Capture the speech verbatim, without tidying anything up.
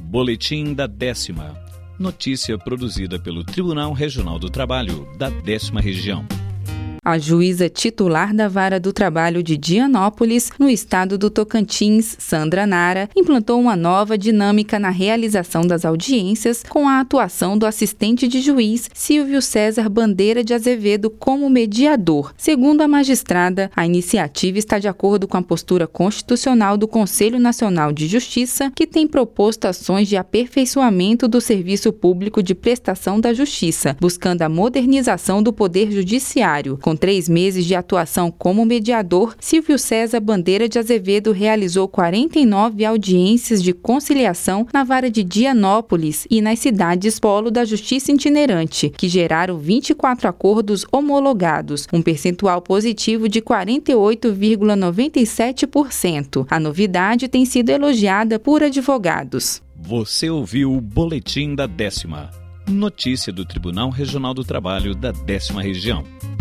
Boletim da Décima. Notícia produzida pelo Tribunal Regional do Trabalho da Décima Região. A juíza titular da Vara do Trabalho de Dianópolis, no estado do Tocantins, Sandra Nara, implantou uma nova dinâmica na realização das audiências com a atuação do assistente de juiz Silvio César Bandeira de Azevedo como mediador. Segundo a magistrada, a iniciativa está de acordo com a postura constitucional do Conselho Nacional de Justiça, que tem proposto ações de aperfeiçoamento do serviço público de prestação da justiça, buscando a modernização do Poder Judiciário. Com três meses de atuação como mediador, Silvio César Bandeira de Azevedo realizou quarenta e nove audiências de conciliação na Vara de Dianópolis e nas cidades polo da Justiça Itinerante, que geraram vinte e quatro acordos homologados, um percentual positivo de quarenta e oito vírgula noventa e sete por cento. A novidade tem sido elogiada por advogados. Você ouviu o Boletim da Décima. Notícia do Tribunal Regional do Trabalho da Décima Região.